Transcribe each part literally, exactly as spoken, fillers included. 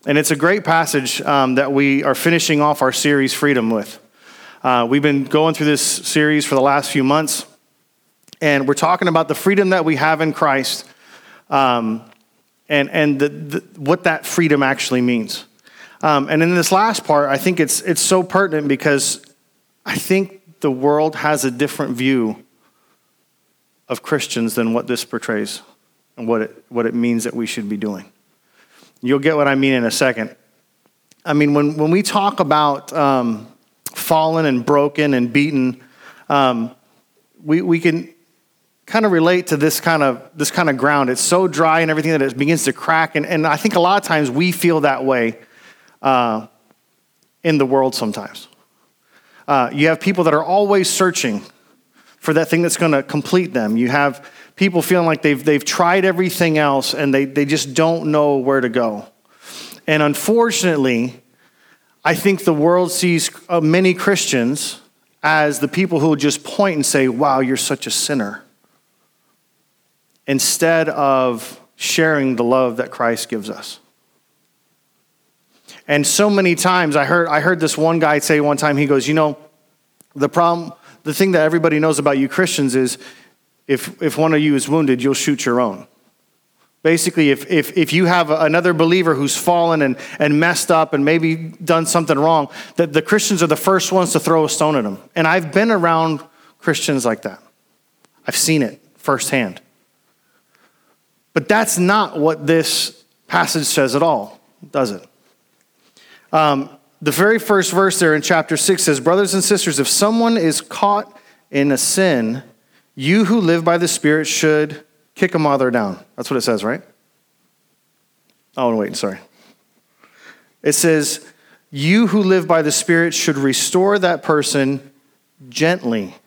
And it's a great passage um, that we are finishing off our series, Freedom, with. Uh, we've been going through this series for the last few months, and we're talking about the freedom that we have in Christ, um, and and the, the, what that freedom actually means. Um, and in this last part, I think it's it's so pertinent because I think the world has a different view of Christians than what this portrays and what it what it means that we should be doing. You'll get what I mean in a second. I mean, when, when we talk about um, fallen and broken and beaten, um, we we can kind of relate to this kind of this kind of ground. It's so dry and everything that it begins to crack. And, and I think a lot of times we feel that way uh, in the world sometimes. Uh, you have people that are always searching for that thing that's going to complete them. You have people feeling like they've they've tried everything else and they, they just don't know where to go. And unfortunately, I think the world sees uh, many Christians as the people who just point and say, wow, you're such a sinner, instead of sharing the love that Christ gives us. And so many times, I heard I heard this one guy say one time, he goes, you know, the problem, the thing that everybody knows about you Christians is if if one of you is wounded, you'll shoot your own. Basically, if if if you have another believer who's fallen and, and messed up and maybe done something wrong, that the Christians are the first ones to throw a stone at them. And I've been around Christians like that. I've seen it firsthand. But that's not what this passage says at all, does it? Um, the very first verse there in chapter six says, brothers and sisters, if someone is caught in a sin, you who live by the Spirit should kick them while they're down. That's what it says, right? Oh, wait, sorry. It says, you who live by the Spirit should restore that person gently.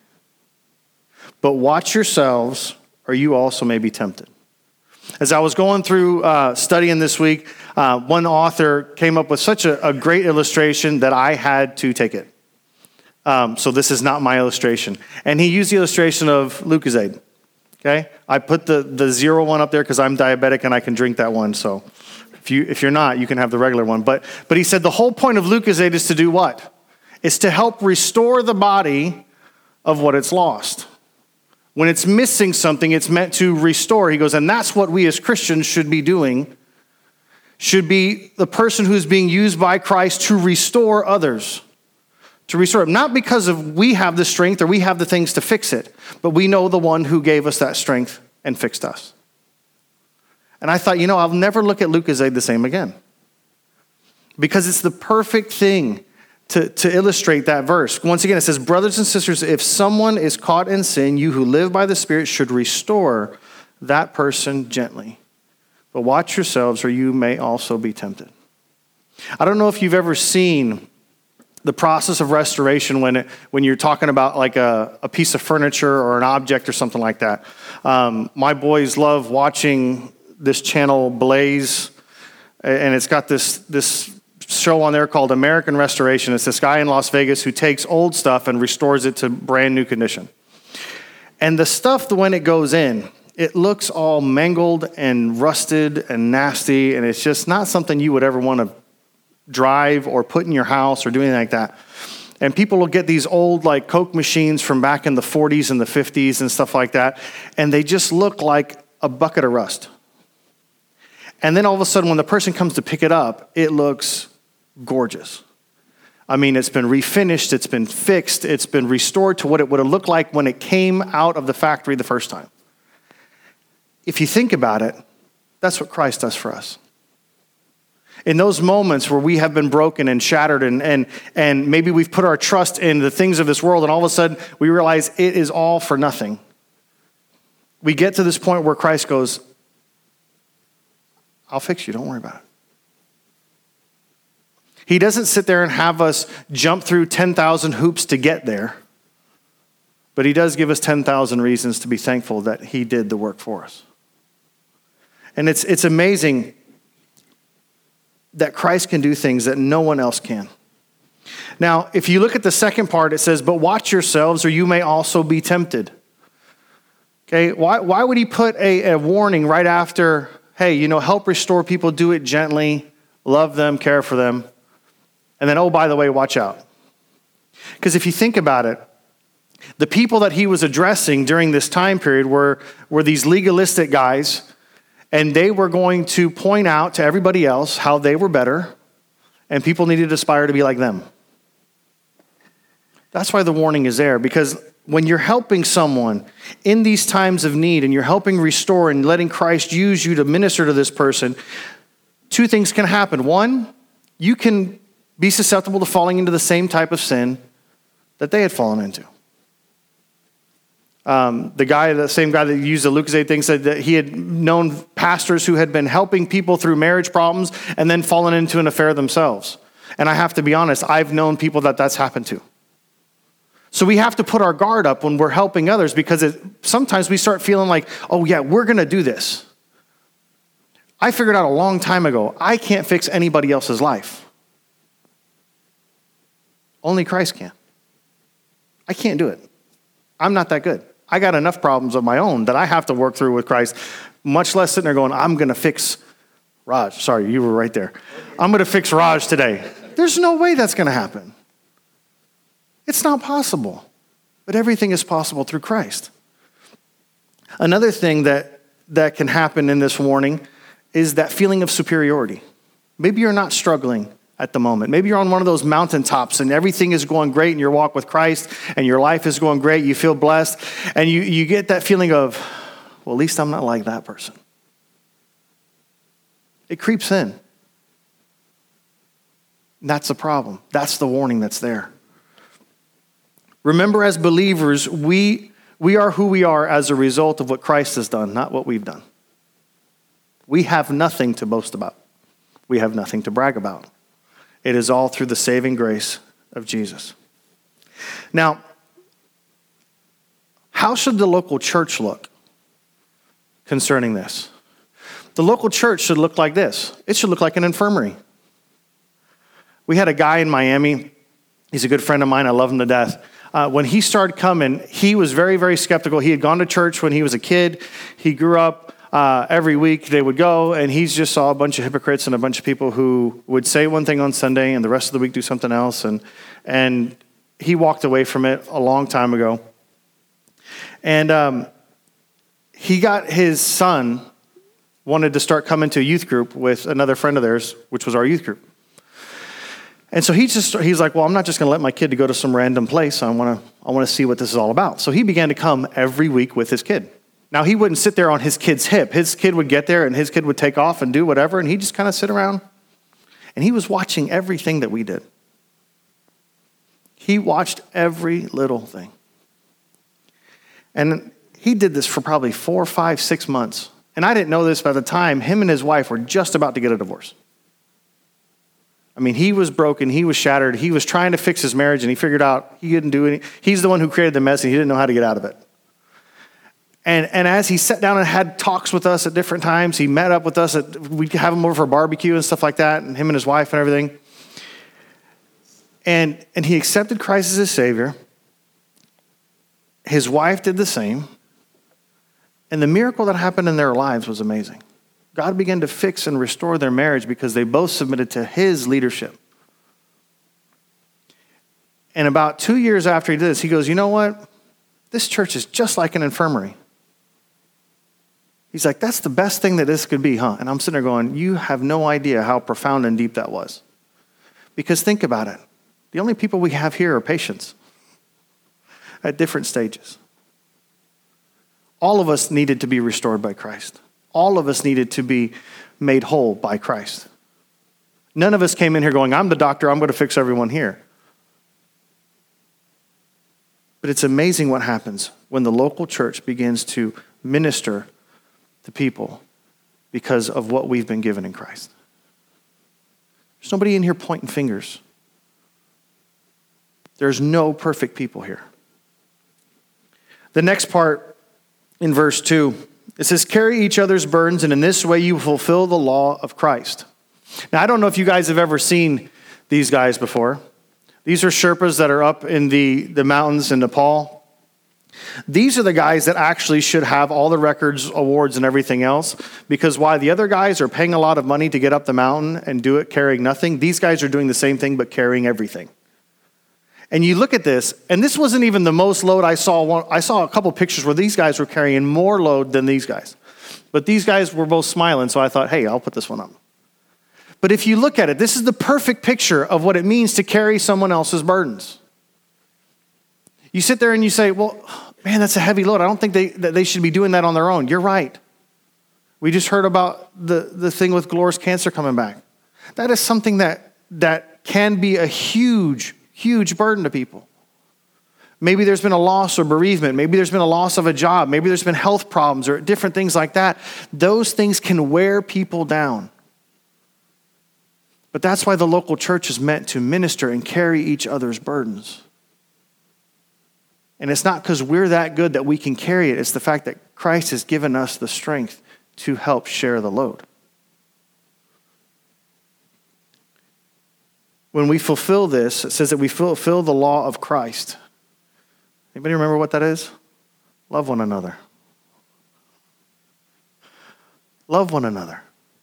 But watch yourselves, or you also may be tempted. As I was going through uh, studying this week, uh, one author came up with such a, a great illustration that I had to take it. Um, so this is not my illustration. And he used the illustration of Lucozade. Okay? I put the, the zero one up there because I'm diabetic and I can drink that one. So if, you, if you're not, you can have the regular one. But, but he said the whole point of Lucozade is to do what? It's to help restore the body of what it's lost. When it's missing something, it's meant to restore. He goes, and that's what we as Christians should be doing, should be the person who's being used by Christ to restore others. To restore them, not because of we have the strength or we have the things to fix it, but we know the one who gave us that strength and fixed us. And I thought, you know, I'll never look at Lucozade the same again. Because it's the perfect thing to, to illustrate that verse. Once again, it says, brothers and sisters, if someone is caught in sin, you who live by the Spirit should restore that person gently. But watch yourselves, or you may also be tempted. I don't know if you've ever seen the process of restoration when it, when you're talking about like a, a piece of furniture or an object or something like that. Um, my boys love watching this channel Blaze, and it's got this this show on there called American Restoration. It's this guy in Las Vegas who takes old stuff and restores it to brand new condition. And the stuff, when it goes in, it looks all mangled and rusted and nasty, and it's just not something you would ever want to drive or put in your house or do anything like that. And people will get these old like Coke machines from back in the forties and the fifties and stuff like that, and they just look like a bucket of rust. And then all of a sudden when the person comes to pick it up, it looks gorgeous. I mean, it's been refinished, it's been fixed, it's been restored to what it would have looked like when it came out of the factory the first time. If you think about it, that's what Christ does for us. In those moments where we have been broken and shattered and, and, and maybe we've put our trust in the things of this world and all of a sudden we realize it is all for nothing. We get to this point where Christ goes, I'll fix you, don't worry about it. He doesn't sit there and have us jump through ten thousand hoops to get there, but he does give us ten thousand reasons to be thankful that he did the work for us. And it's it's amazing that Christ can do things that no one else can. Now, if you look at the second part, it says, but watch yourselves or you may also be tempted. Okay, why, why would he put a, a warning right after, hey, you know, help restore people, do it gently, love them, care for them, and then, oh, by the way, watch out. Because if you think about it, the people that he was addressing during this time period were, were these legalistic guys, and they were going to point out to everybody else how they were better, and people needed to aspire to be like them. That's why the warning is there, because when you're helping someone in these times of need and you're helping restore and letting Christ use you to minister to this person, two things can happen. One, you can be susceptible to falling into the same type of sin that they had fallen into. Um, the guy, the same guy that used the Lucozade thing, said that he had known pastors who had been helping people through marriage problems and then fallen into an affair themselves. And I have to be honest, I've known people that that's happened to. So we have to put our guard up when we're helping others, because it, sometimes we start feeling like, oh yeah, we're going to do this. I figured out a long time ago, I can't fix anybody else's life. Only Christ can. I can't do it. I'm not that good. I got enough problems of my own that I have to work through with Christ, much less sitting there going, I'm going to fix Raj. Sorry, you were right there. I'm going to fix Raj today. There's no way that's going to happen. It's not possible. But everything is possible through Christ. Another thing that, that can happen in this warning is that feeling of superiority. Maybe you're not struggling at the moment. Maybe you're on one of those mountaintops and everything is going great in your walk with Christ and your life is going great. You feel blessed and you, you get that feeling of, well, at least I'm not like that person. It creeps in. And that's the problem. That's the warning that's there. Remember, as believers, we, we are who we are as a result of what Christ has done, not what we've done. We have nothing to boast about. We have nothing to brag about. It is all through the saving grace of Jesus. Now, how should the local church look concerning this? The local church should look like this. It should look like an infirmary. We had a guy in Miami. He's a good friend of mine. I love him to death. Uh, when he started coming, he was very, very skeptical. He had gone to church when he was a kid. He grew up. Uh, every week they would go, and he just saw a bunch of hypocrites and a bunch of people who would say one thing on Sunday and the rest of the week do something else. And and he walked away from it a long time ago. And um, he got his son wanted to start coming to a youth group with another friend of theirs, which was our youth group. And so he just he's like, well, I'm not just going to let my kid to go to some random place. I want to I want to see what this is all about. So he began to come every week with his kid. Now, he wouldn't sit there on his kid's hip. His kid would get there, and his kid would take off and do whatever, and he'd just kind of sit around. And he was watching everything that we did. He watched every little thing. And he did this for probably four, five, six months. And I didn't know this by the time him and his wife were just about to get a divorce. I mean, he was broken. He was shattered. He was trying to fix his marriage, and he figured out he didn't do any. He's the one who created the mess, and he didn't know how to get out of it. And and as he sat down and had talks with us at different times, he met up with us. At, we'd have him over for a barbecue and stuff like that, and him and his wife and everything. And, and he accepted Christ as his Savior. His wife did the same. And the miracle that happened in their lives was amazing. God began to fix and restore their marriage because they both submitted to his leadership. And about two years after he did this, he goes, you know what? This church is just like an infirmary. He's like, that's the best thing that this could be, huh? And I'm sitting there going, you have no idea how profound and deep that was. Because think about it. The only people we have here are patients at different stages. All of us needed to be restored by Christ. All of us needed to be made whole by Christ. None of us came in here going, I'm the doctor, I'm going to fix everyone here. But it's amazing what happens when the local church begins to minister to people because of what we've been given in Christ. There's nobody in here pointing fingers. There's no perfect people here. The next part in verse two, it says, carry each other's burdens, and in this way you fulfill the law of Christ. Now, I don't know if you guys have ever seen these guys before. These are Sherpas that are up in the, the mountains in Nepal. These are the guys that actually should have all the records, awards, and everything else, because while the other guys are paying a lot of money to get up the mountain and do it carrying nothing, these guys are doing the same thing but carrying everything. And you look at this, and this wasn't even the most load I saw. One, I saw a couple pictures where these guys were carrying more load than these guys. But these guys were both smiling, so I thought, hey, I'll put this one up. But if you look at it, this is the perfect picture of what it means to carry someone else's burdens. You sit there and you say, well, man, that's a heavy load. I don't think they, that they should be doing that on their own. You're right. We just heard about the, the thing with Gloria's cancer coming back. That is something that, that can be a huge, huge burden to people. Maybe there's been a loss or bereavement. Maybe there's been a loss of a job. Maybe there's been health problems or different things like that. Those things can wear people down. But that's why the local church is meant to minister and carry each other's burdens. And it's not because we're that good that we can carry it. It's the fact that Christ has given us the strength to help share the load. When we fulfill this, it says that we fulfill the law of Christ. Anybody remember what that is? Love one another. Love one another.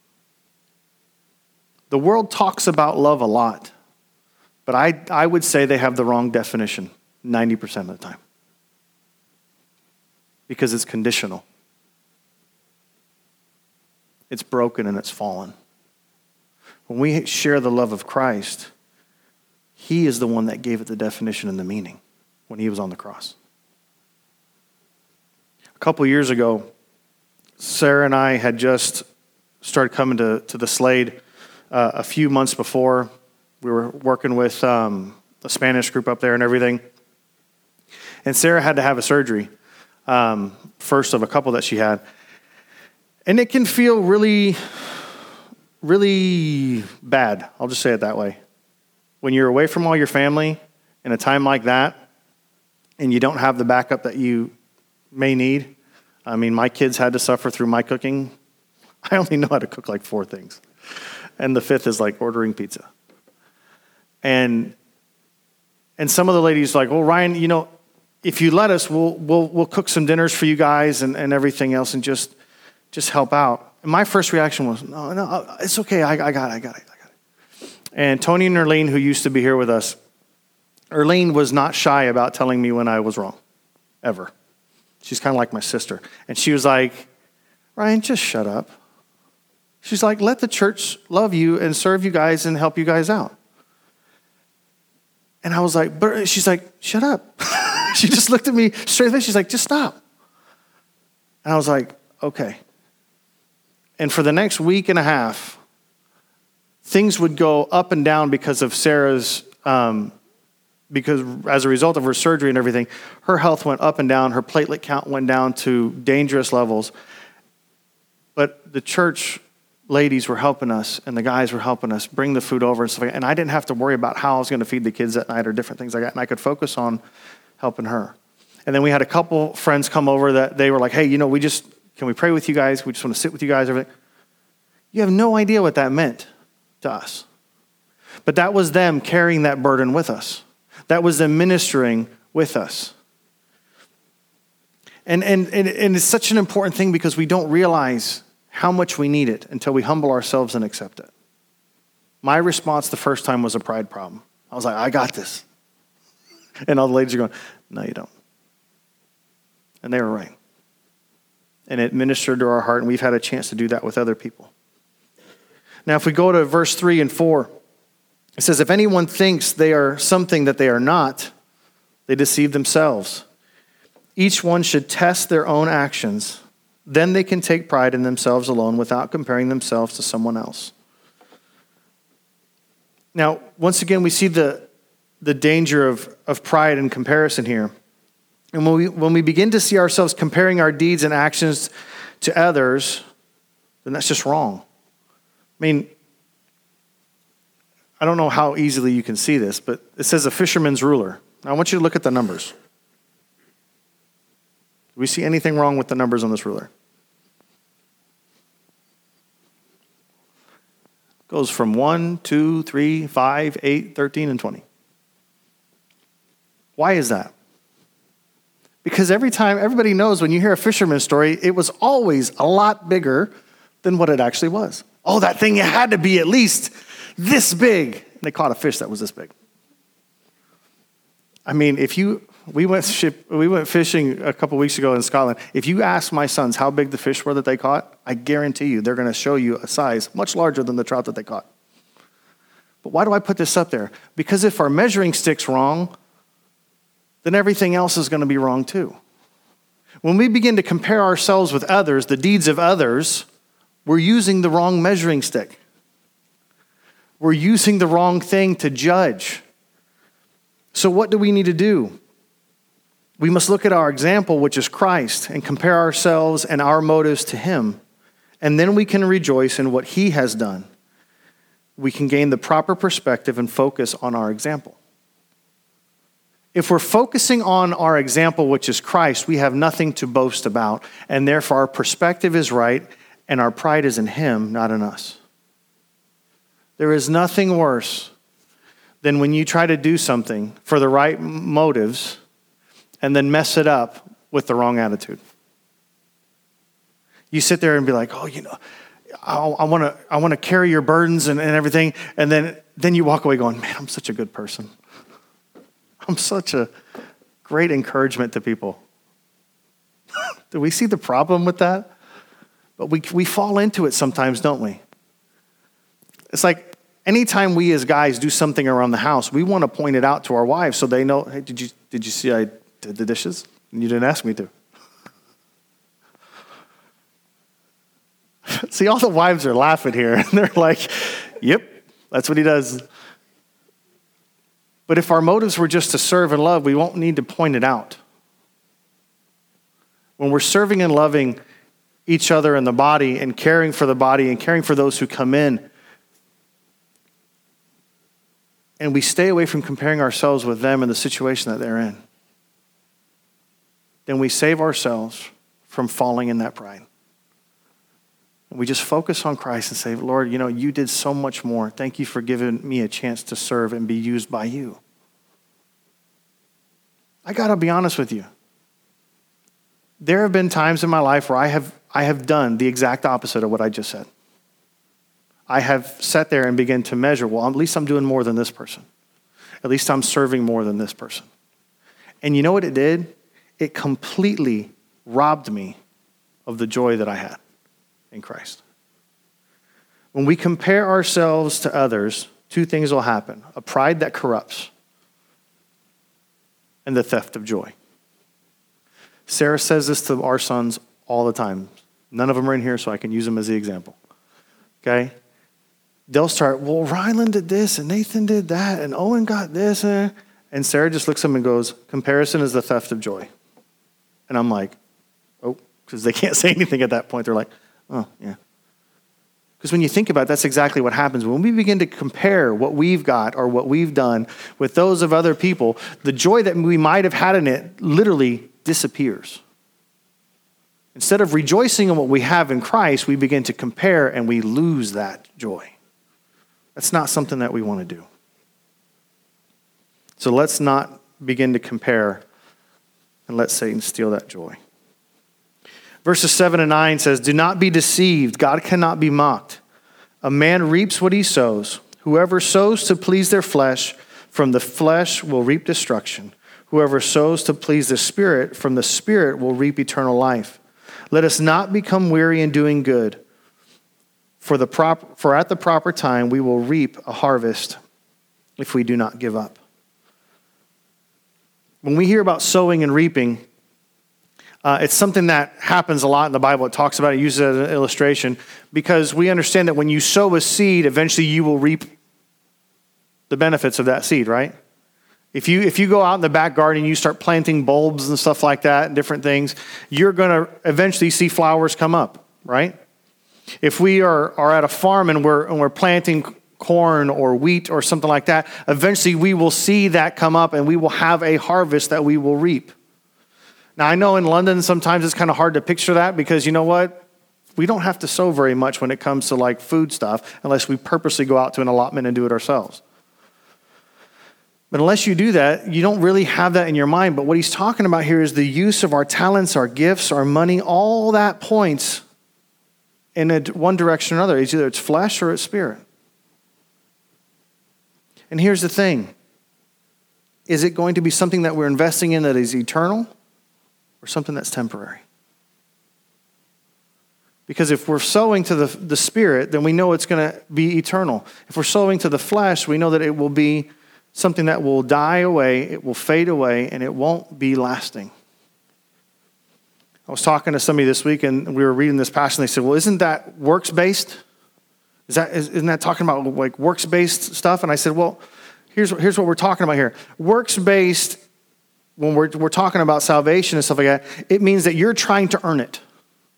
The world talks about love a lot, but I, I would say they have the wrong definition ninety percent of the time. Because it's conditional. It's broken and it's fallen. When we share the love of Christ, he is the one that gave it the definition and the meaning when he was on the cross. A couple years ago, Sarah and I had just started coming to, to the Slade. Uh, a few months before. We were working with um, a Spanish group up there and everything. And Sarah had to have a surgery, um, first of a couple that she had. And it can feel really, really bad. I'll just say it that way. When you're away from all your family in a time like that, and you don't have the backup that you may need. I mean, my kids had to suffer through my cooking. I only know how to cook like four things. And the fifth is like ordering pizza. And and some of the ladies like, well, Ryan, you know, if you let us, we'll we'll we'll cook some dinners for you guys and, and everything else and just just help out. And my first reaction was, no, no, it's okay. I, I got it, I got it, I got it. And Tony and Erlene, who used to be here with us, Erlene was not shy about telling me when I was wrong, ever. She's kind of like my sister. And she was like, Ryan, just shut up. She's like, let the church love you and serve you guys and help you guys out. And I was like, but she's like, shut up. She just looked at me straight in the face. She's like, just stop. And I was like, okay. And for the next week and a half, things would go up and down because of Sarah's, um, because as a result of her surgery and everything, her health went up and down. Her platelet count went down to dangerous levels. But the church ladies were helping us and the guys were helping us bring the food over and stuff like that. And I didn't have to worry about how I was going to feed the kids that night or different things like that. And I could focus on helping her. And then we had a couple friends come over that they were like, hey, you know, we just, can we pray with you guys? We just want to sit with you guys. Everything. You have no idea what that meant to us. But that was them carrying that burden with us. That was them ministering with us. And, and, and, and it's such an important thing because we don't realize how much we need it until we humble ourselves and accept it. My response the first time was a pride problem. I was like, I got this. And all the ladies are going, no, you don't. And they were right. And it ministered to our heart, and we've had a chance to do that with other people. Now, if we go to verse three and four, it says, if anyone thinks they are something that they are not, they deceive themselves. Each one should test their own actions. Then they can take pride in themselves alone without comparing themselves to someone else. Now, once again, we see the, the danger of, of pride and comparison here. And when we, when we begin to see ourselves comparing our deeds and actions to others, then that's just wrong. I mean, I don't know how easily you can see this, but it says a fisherman's ruler. Now, I want you to look at the numbers. Do we see anything wrong with the numbers on this ruler? Goes from one, two, three, five, eight, thirteen, and twenty. Why is that? Because every time, everybody knows when you hear a fisherman's story, it was always a lot bigger than what it actually was. Oh, that thing had to be at least this big. And they caught a fish that was this big. I mean, if you, we went ship, we went fishing a couple weeks ago in Scotland. If you ask my sons how big the fish were that they caught, I guarantee you they're going to show you a size much larger than the trout that they caught. But why do I put this up there? Because if our measuring stick's wrong, then everything else is going to be wrong too. When we begin to compare ourselves with others, the deeds of others, we're using the wrong measuring stick. We're using the wrong thing to judge. So what do we need to do? We must look at our example, which is Christ, and compare ourselves and our motives to him. And then we can rejoice in what he has done. We can gain the proper perspective and focus on our example. If we're focusing on our example, which is Christ, we have nothing to boast about, and therefore our perspective is right, and our pride is in him, not in us. There is nothing worse than when you try to do something for the right motives and then mess it up with the wrong attitude. You sit there and be like, oh, you know, I want to I want to carry your burdens and, and everything, and then, then you walk away going, man, I'm such a good person. I'm such a great encouragement to people. Do we see the problem with that? But we we fall into it sometimes, don't we? It's like anytime we as guys do something around the house, we want to point it out to our wives so they know, hey, did you did you see I did the dishes? And you didn't ask me to. See, all the wives are laughing here, and they're like, yep, that's what he does. But if our motives were just to serve and love, we won't need to point it out. When we're serving and loving each other in the body and caring for the body and caring for those who come in, and we stay away from comparing ourselves with them in the situation that they're in, then we save ourselves from falling in that pride. And we just focus on Christ and say, Lord, you know, you did so much more. Thank you for giving me a chance to serve and be used by you. I got to be honest with you. There have been times in my life where I have I have done the exact opposite of what I just said. I have sat there and begun to measure, well, at least I'm doing more than this person. At least I'm serving more than this person. And you know what it did? It completely robbed me of the joy that I had in Christ. When we compare ourselves to others, two things will happen. A pride that corrupts and the theft of joy. Sarah says this to our sons all the time. None of them are in here, so I can use them as the example. Okay? They'll start, well, Ryland did this, and Nathan did that, and Owen got this. And Sarah just looks at them and goes, comparison is the theft of joy. And I'm like, oh, because they can't say anything at that point. They're like, oh, yeah. Because when you think about it, that's exactly what happens. When we begin to compare what we've got or what we've done with those of other people, the joy that we might have had in it literally disappears. Instead of rejoicing in what we have in Christ, we begin to compare and we lose that joy. That's not something that we want to do. So let's not begin to compare and let Satan steal that joy. Verses seven and nine says, do not be deceived. God cannot be mocked. A man reaps what he sows. Whoever sows to please their flesh, from the flesh will reap destruction. Whoever sows to please the Spirit, from the Spirit will reap eternal life. Let us not become weary in doing good, for the prop, for at the proper time we will reap a harvest if we do not give up. When we hear about sowing and reaping, Uh, it's something that happens a lot in the Bible. It talks about it, uses it as an illustration, because we understand that when you sow a seed, eventually you will reap the benefits of that seed, right? If you if you go out in the back garden and you start planting bulbs and stuff like that and different things, you're going to eventually see flowers come up, right? If we are, are at a farm and we're, and we're planting corn or wheat or something like that, eventually we will see that come up and we will have a harvest that we will reap. Now, I know in London sometimes it's kind of hard to picture that because you know what? We don't have to sow very much when it comes to like food stuff unless we purposely go out to an allotment and do it ourselves. But unless you do that, you don't really have that in your mind. But what he's talking about here is the use of our talents, our gifts, our money, all that points in a, one direction or another. It's either it's flesh or it's spirit. And here's the thing. Is it going to be something that we're investing in that is eternal or something that's temporary? Because if we're sowing to the, the spirit, then we know it's going to be eternal. If we're sowing to the flesh, we know that it will be something that will die away, it will fade away, and it won't be lasting. I was talking to somebody this week, and we were reading this passage, and they said, well, isn't that works-based? Is that, isn't that talking about like works-based stuff? And I said, well, here's, here's what we're talking about here. Works-based, when we're, we're talking about salvation and stuff like that, it means that you're trying to earn it.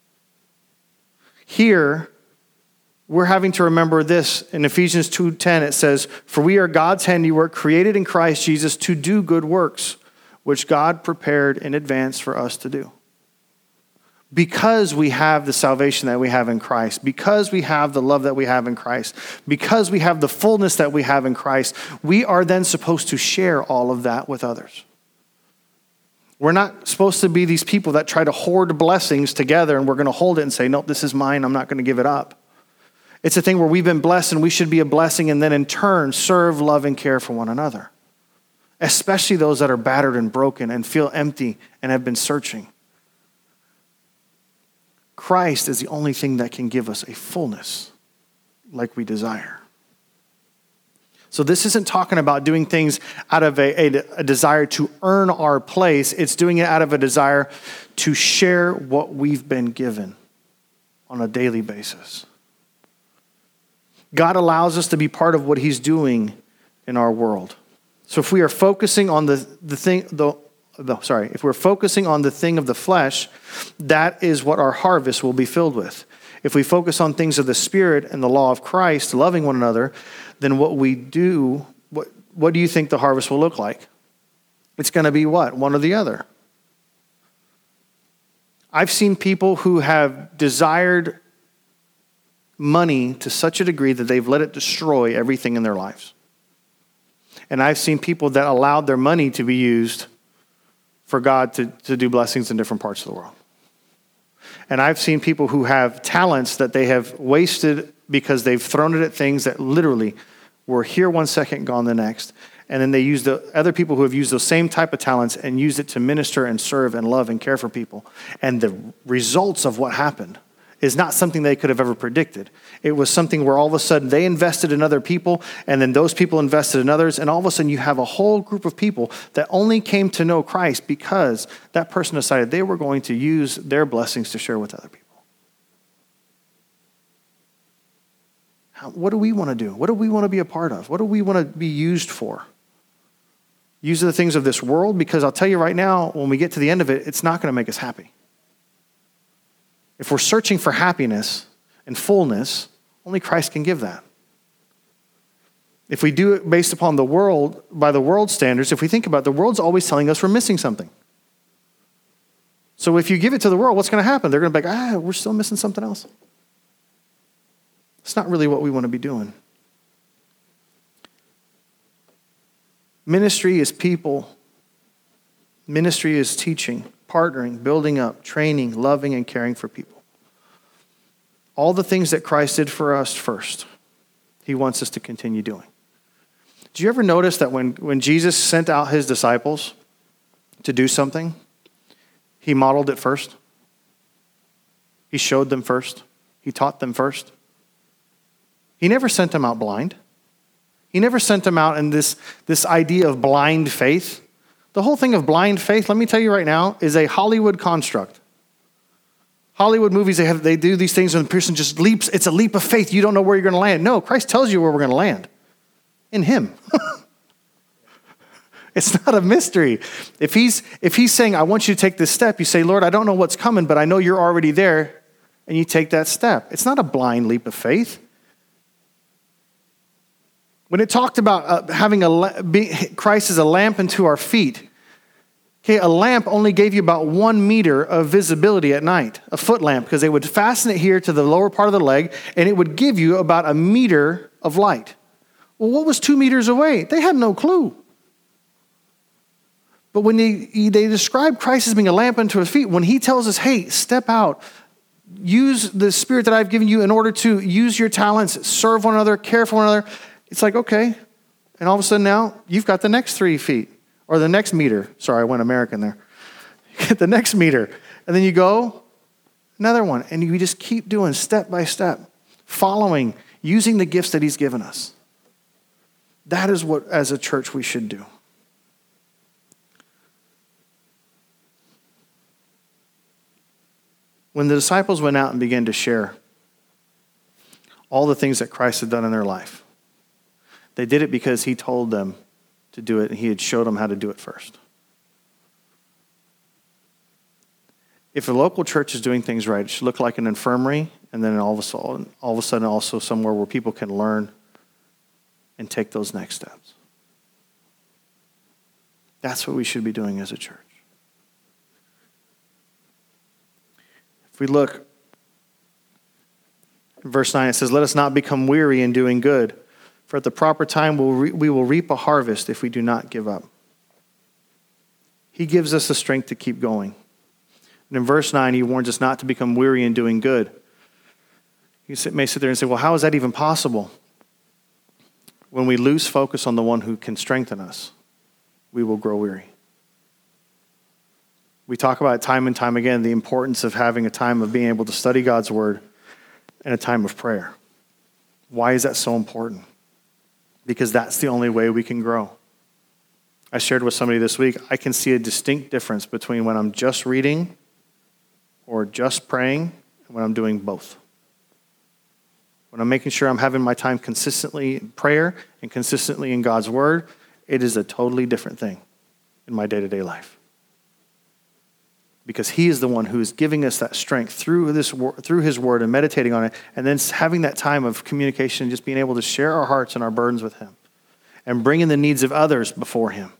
Here, we're having to remember this. In Ephesians two ten, it says, for we are God's handiwork, created in Christ Jesus to do good works, which God prepared in advance for us to do. Because we have the salvation that we have in Christ, because we have the love that we have in Christ, because we have the fullness that we have in Christ, we are then supposed to share all of that with others. We're not supposed to be these people that try to hoard blessings together and we're going to hold it and say, nope, this is mine, I'm not going to give it up. It's a thing where we've been blessed and we should be a blessing and then in turn serve, love, and care for one another. Especially those that are battered and broken and feel empty and have been searching. Christ is the only thing that can give us a fullness like we desire. So this isn't talking about doing things out of a, a, a desire to earn our place. It's doing it out of a desire to share what we've been given on a daily basis. God allows us to be part of what he's doing in our world. So if we are focusing on the, the thing, the, the sorry, if we're focusing on the thing of the flesh, that is what our harvest will be filled with. If we focus on things of the Spirit and the law of Christ, loving one another, then what we do, what, what do you think the harvest will look like? It's going to be what? One or the other. I've seen people who have desired money to such a degree that they've let it destroy everything in their lives. And I've seen people that allowed their money to be used for God to, to do blessings in different parts of the world. And I've seen people who have talents that they have wasted because they've thrown it at things that literally were here one second, gone the next. And then they use the other people who have used those same type of talents and used it to minister and serve and love and care for people. And the results of what happened is not something they could have ever predicted. It was something where all of a sudden they invested in other people, and then those people invested in others, and all of a sudden you have a whole group of people that only came to know Christ because that person decided they were going to use their blessings to share with other people. How, what do we want to do? What do we want to be a part of? What do we want to be used for? Use the things of this world? Because I'll tell you right now, when we get to the end of it, it's not going to make us happy. If we're searching for happiness and fullness, only Christ can give that. If we do it based upon the world, by the world standards, if we think about it, the world's always telling us we're missing something. So if you give it to the world, what's going to happen? They're going to be like, ah, we're still missing something else. It's not really what we want to be doing. Ministry is people. Ministry is teaching, partnering, building up, training, loving, and caring for people. All the things that Christ did for us first, he wants us to continue doing. Do you ever notice that when, when Jesus sent out his disciples to do something, he modeled it first? He showed them first. He taught them first. He never sent them out blind. He never sent them out in this, this idea of blind faith. The whole thing of blind faith, let me tell you right now, is a Hollywood construct. Hollywood movies, they have they do these things and the person just leaps. It's a leap of faith. You don't know where you're going to land. No, Christ tells you where we're going to land. In him. It's not a mystery. If he's, if he's saying, I want you to take this step, you say, Lord, I don't know what's coming, but I know you're already there. And you take that step. It's not a blind leap of faith. When it talked about uh, having a be, Christ as a lamp unto our feet, okay, a lamp only gave you about one meter of visibility at night, a foot lamp, because they would fasten it here to the lower part of the leg, and it would give you about a meter of light. Well, what was two meters away? They had no clue. But when they, they describe Christ as being a lamp unto his feet, when he tells us, hey, step out, use the Spirit that I've given you in order to use your talents, serve one another, care for one another, it's like, okay. And all of a sudden now, you've got the next three feet, or the next meter. Sorry, I went American there. You get the next meter. And then you go, another one. And you just keep doing step by step, following, using the gifts that he's given us. That is what, as a church, we should do. When the disciples went out and began to share all the things that Christ had done in their life, they did it because he told them to do it, and he had showed them how to do it first. If a local church is doing things right, it should look like an infirmary, and then all of a sudden, all of a sudden also somewhere where people can learn and take those next steps. That's what we should be doing as a church. If we look, in verse nine, it says, let us not become weary in doing good, for at the proper time we'll re- we will reap a harvest if we do not give up. He gives us the strength to keep going. And in verse nine, he warns us not to become weary in doing good. You may sit there and say, well, how is that even possible? When we lose focus on the one who can strengthen us, we will grow weary. We talk about time and time again the importance of having a time of being able to study God's word and a time of prayer. Why is that so important? Because that's the only way we can grow. I shared with somebody this week, I can see a distinct difference between when I'm just reading or just praying and when I'm doing both. When I'm making sure I'm having my time consistently in prayer and consistently in God's word, it is a totally different thing in my day-to-day life. Because he is the one who is giving us that strength through this through his word and meditating on it, and then having that time of communication and just being able to share our hearts and our burdens with him and bringing the needs of others before him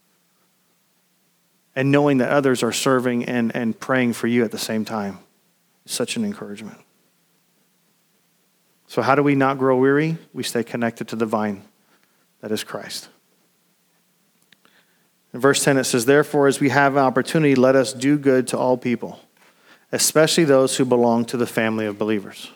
and knowing that others are serving and, and praying for you at the same time is such an encouragement. So how do we not grow weary? We stay connected to the vine that is Christ. In verse ten, it says, therefore, as we have an opportunity, let us do good to all people, especially those who belong to the family of believers.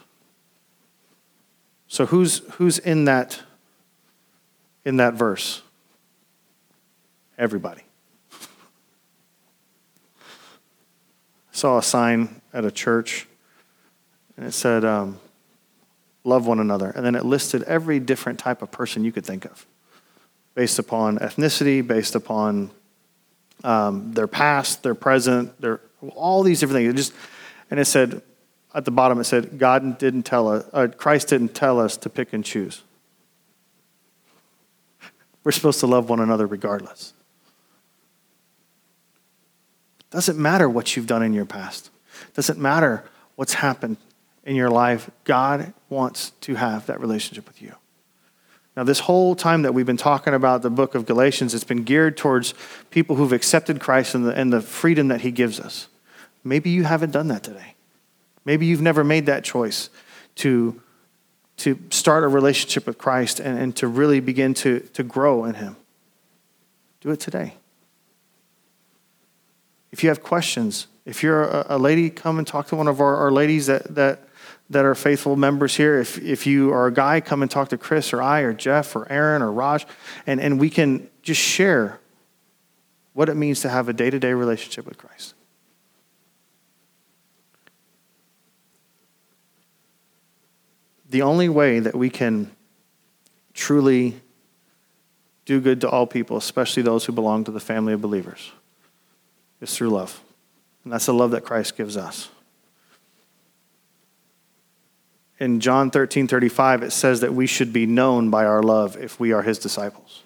So who's who's in that, in that verse? Everybody. I saw a sign at a church, and it said, um, love one another. And then it listed every different type of person you could think of, based upon ethnicity, based upon um, their past, their present, their all these different things. It just, and it said, at the bottom it said, God didn't tell us, uh, Christ didn't tell us to pick and choose. We're supposed to love one another regardless. Doesn't matter what you've done in your past. Doesn't matter what's happened in your life. God wants to have that relationship with you. Now, this whole time that we've been talking about the book of Galatians, it's been geared towards people who've accepted Christ and the, and the freedom that he gives us. Maybe you haven't done that today. Maybe you've never made that choice to, to start a relationship with Christ and, and to really begin to, to grow in him. Do it today. If you have questions, if you're a, a lady, come and talk to one of our, our ladies that, that that are faithful members here. If if you are a guy, come and talk to Chris or I or Jeff or Aaron or Raj, and, and we can just share what it means to have a day-to-day relationship with Christ. The only way that we can truly do good to all people, especially those who belong to the family of believers, is through love. And that's the love that Christ gives us. In John thirteen thirty-five, it says that we should be known by our love if we are his disciples.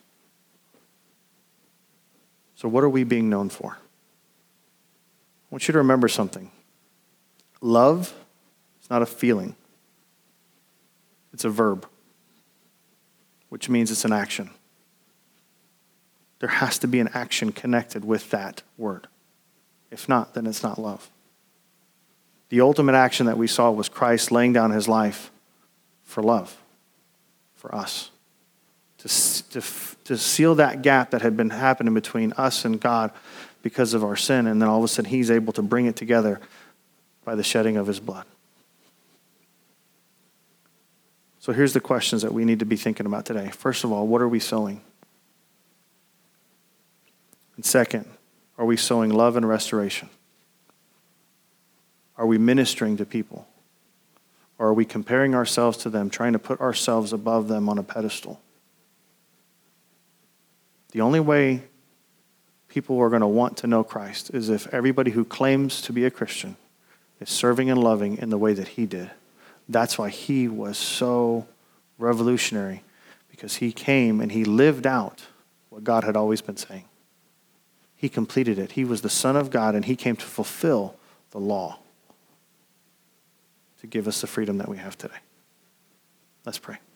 So what are we being known for? I want you to remember something. Love is not a feeling. It's a verb, which means it's an action. There has to be an action connected with that word. If not, then it's not love. The ultimate action that we saw was Christ laying down his life for love, for us, to, to, to seal that gap that had been happening between us and God because of our sin. And then all of a sudden he's able to bring it together by the shedding of his blood. So here's the questions that we need to be thinking about today. First of all, what are we sowing? And second, are we sowing love and restoration? Are we ministering to people? Or are we comparing ourselves to them, trying to put ourselves above them on a pedestal? The only way people are going to want to know Christ is if everybody who claims to be a Christian is serving and loving in the way that he did. That's why he was so revolutionary, because he came and he lived out what God had always been saying. He completed it. He was the Son of God, and he came to fulfill the law to give us the freedom that we have today. Let's pray.